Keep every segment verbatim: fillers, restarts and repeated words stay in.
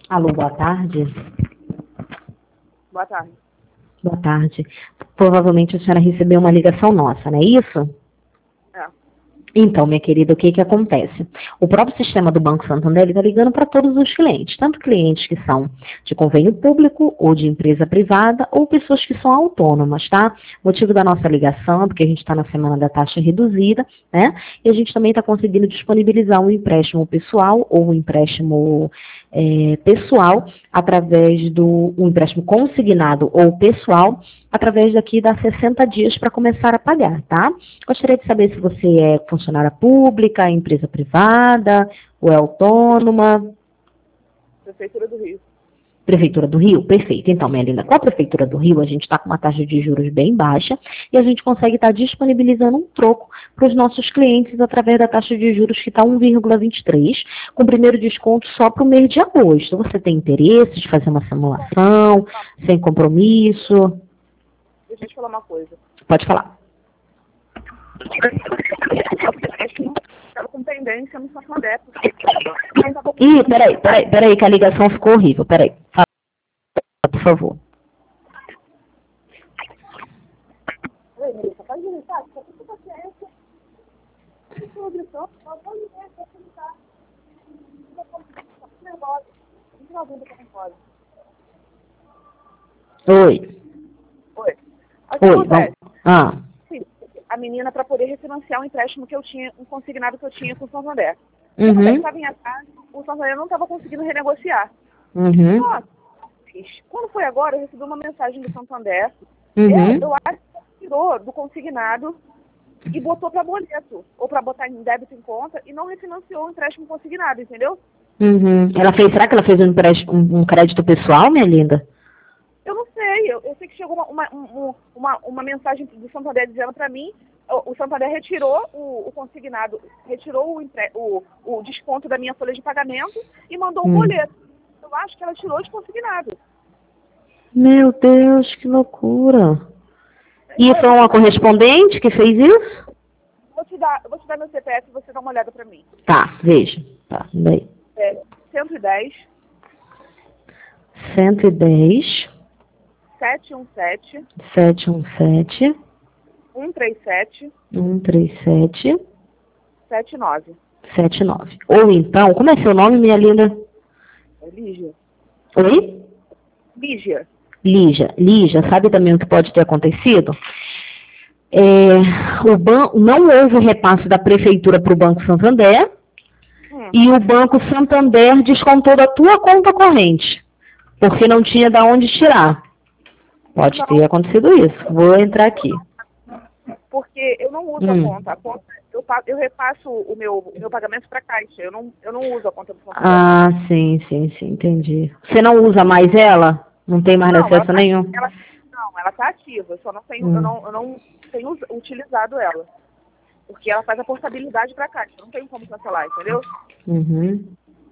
Alô, boa tarde. Boa tarde. Boa tarde. Provavelmente a senhora recebeu uma ligação nossa, não é isso? É. Então, minha querida, o que que acontece? O próprio sistema do Banco Santander está ligando para todos os clientes, tanto clientes que são de convênio público ou de empresa privada ou pessoas que são autônomas, tá? O motivo da nossa ligação é porque a gente está na semana da taxa reduzida, né? E a gente também está conseguindo disponibilizar um empréstimo pessoal ou um empréstimo é, pessoal através do um empréstimo consignado ou pessoal através daqui das sessenta dias para começar a pagar, tá? Gostaria de saber se você é funcionária pública, empresa privada, ou é autônoma. Prefeitura do Rio. Prefeitura do Rio? Perfeito. Então, minha linda, com a Prefeitura do Rio, a gente está com uma taxa de juros bem baixa e a gente consegue estar tá disponibilizando um troco para os nossos clientes através da taxa de juros que está um vírgula vinte e três, com o primeiro desconto só para o mês de agosto. Você tem interesse de fazer uma simulação, sem compromisso? Deixa eu te falar uma coisa. Pode falar. Estava com pendência no Santander. Ih, peraí, peraí, peraí, que a ligação ficou horrível. Peraí. Fala, por favor. Oi, Melissa, pode me tá? Só tem paciência. Estou gritando, só pode ver, só tentar. Estou nervosa. Não tem alguém que não pode. Oi. Oi. Oi, vamos. Ah. A menina para poder refinanciar um empréstimo que eu tinha, um consignado que eu tinha com o Santander. Uhum. Quando eu estava em atraso, o Santander não estava conseguindo renegociar. Uhum. Nossa, quando foi agora, eu recebi uma mensagem do Santander. Uhum. Eu, eu acho que tirou do consignado e botou para boleto, ou para botar em débito em conta, e não refinanciou o empréstimo consignado, entendeu? Uhum. Ela fez, será que ela fez um, empréstimo, um, um crédito pessoal, minha linda? Eu não sei, eu, eu sei que chegou uma, uma, uma, uma mensagem do Santander dizendo para mim, o, o Santander retirou o, o consignado, retirou o, empre, o, o desconto da minha folha de pagamento e mandou um Hum. boleto. Eu acho que ela tirou de consignado. Meu Deus, que loucura. E Olha, foi uma correspondente que fez isso? Vou te dar, vou te dar meu C P F e você dá uma olhada para mim. Tá, veja. Tá, daí. É cento e dez. cento e dez. sete um sete. sete um sete. um três sete. um três sete. sete nove. sete nove. Ou então, como é seu nome, minha linda? É Lígia. Oi? Lígia. Lígia. Lígia, sabe também o que pode ter acontecido? É, o ban não houve o repasse da prefeitura para o Banco Santander hum. e o Banco Santander descontou da tua conta corrente, porque não tinha de onde tirar. Pode não. ter acontecido isso. Vou entrar aqui. Porque eu não uso hum. a conta. A conta eu, eu repasso o meu, o meu pagamento para a Caixa. Eu não, eu não uso a conta do Santander. Ah, sim, sim, sim, entendi. Você não usa mais ela? Não tem mais não, acesso ela, nenhum? Ela, não, ela está ativa. Eu só não tenho, hum. eu não, eu não tenho utilizado ela. Porque ela faz a portabilidade para a Caixa. Eu não tenho como cancelar, entendeu? Uhum.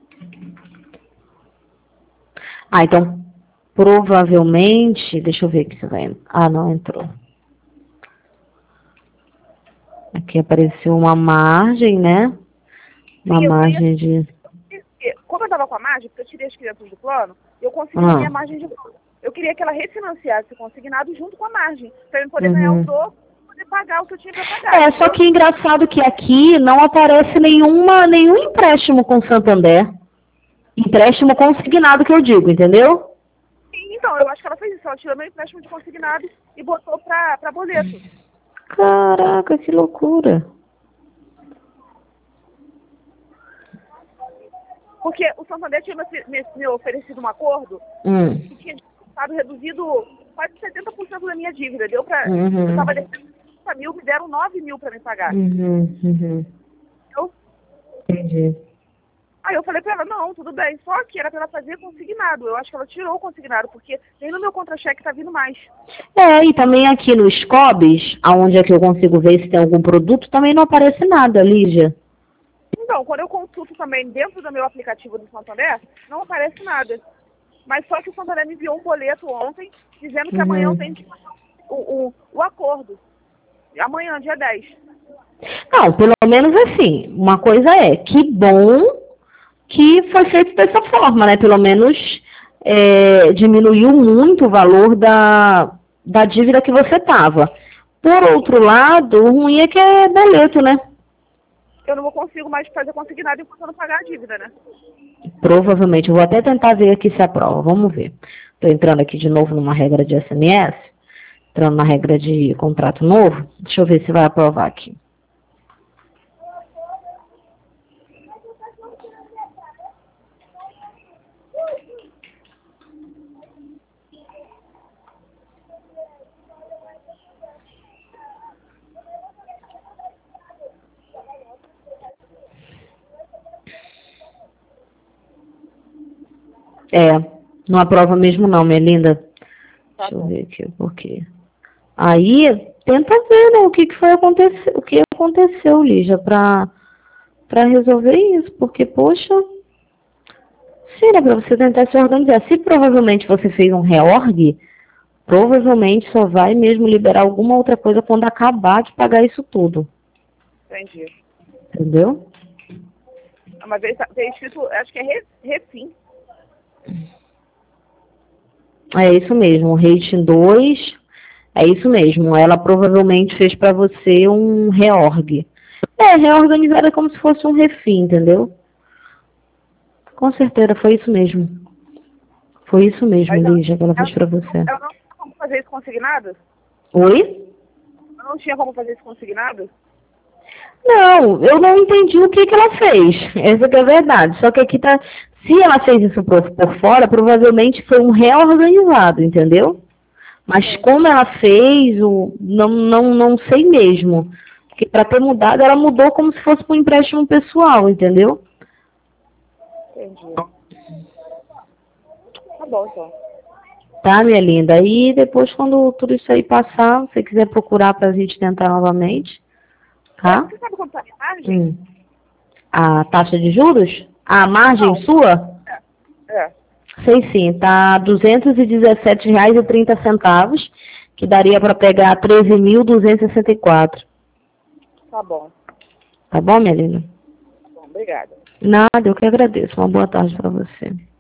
Ah, então, provavelmente... Deixa eu ver aqui se vai... Ah, não entrou. Aqui apareceu uma margem, né? Uma Sim, margem queria... de... Como eu estava com a margem, porque eu tirei as crianças do plano, eu consegui ah. a minha margem de volta. Eu queria que ela refinanciasse o consignado junto com a margem, para eu poder uhum. ganhar o troco e poder pagar o que eu tinha para pagar. É, entendeu? Só que engraçado que aqui não aparece nenhuma, nenhum empréstimo com Santander. Empréstimo consignado que eu digo, entendeu? Sim, então, eu acho que ela fez isso. Ela tirou meu empréstimo de consignado e botou para boleto. Caraca, que loucura. Porque o Santander tinha me, me, me oferecido um acordo hum. que tinha estado reduzido quase setenta por cento da minha dívida. Deu para uhum. eu estava devendo trinta mil, me deram nove mil para me pagar. Uhum, uhum. Eu, Entendi. Aí eu falei para ela, não, tudo bem. Só que era para ela fazer consignado. Eu acho que ela tirou o consignado, porque nem no meu contra-cheque tá vindo mais. É, e também aqui no Scobis, aonde é que eu consigo ver se tem algum produto, também não aparece nada, Lígia. Então, quando eu consulto também dentro do meu aplicativo do Santander, não aparece nada. Mas só que o Santander me enviou um boleto ontem, dizendo que uhum. amanhã eu tenho que fazer o, o, o acordo. Amanhã, dia dez. Não, pelo menos assim, uma coisa é, que bom que foi feito dessa forma, né? Pelo menos é, diminuiu muito o valor da, da dívida que você estava. Por outro lado, o ruim é que é boleto, né? Eu não vou consigo mais fazer consignado enquanto eu não pagar a dívida, né? Provavelmente. Eu vou até tentar ver aqui se aprova. Vamos ver. Estou entrando aqui de novo numa regra de S M S. Entrando na regra de contrato novo. Deixa eu ver se vai aprovar aqui. É, não aprova mesmo não, minha linda. Tá Deixa eu bom. ver aqui o porquê. Aí, tenta ver, né, o que, que foi acontecer, o que aconteceu, Lígia, pra, pra resolver isso, porque, poxa, sim, né, pra você tentar se organizar. Se provavelmente você fez um reorg, provavelmente só vai mesmo liberar alguma outra coisa quando acabar de pagar isso tudo. Entendi. Entendeu? Mas tem, tem escrito, acho que é re, refim. É isso mesmo, rating dois, é isso mesmo. Ela provavelmente fez pra você um reorg. É, reorganizar é como se fosse um refim, entendeu? Com certeza, foi isso mesmo. Foi isso mesmo, Mas eu, Lígia, que ela fez pra você. eu não tinha como fazer isso consignado? Oi? Eu não tinha como fazer isso consignado? Não, eu não entendi o que, que ela fez. Essa que é a verdade. Só que aqui tá. Se ela fez isso por, por fora, provavelmente foi um reorganizado, entendeu? Mas Sim. como ela fez, o, não, não, não sei mesmo. Porque para ter mudado, ela mudou como se fosse para um empréstimo pessoal, entendeu? Entendi. Tá bom, então. Tá, minha linda? Aí depois, quando tudo isso aí passar, se você quiser procurar pra gente tentar novamente, É, tá? você sabe quanto tá a minha margem? Hum. A taxa de juros? A margem Não. sua? É. É. Sei sim, tá duzentos e dezessete reais e trinta centavos, que daria para pegar treze mil duzentos e sessenta e quatro. Tá bom. Tá bom, minha linda? Tá bom, obrigada. Nada, eu que agradeço. Uma boa tarde para você.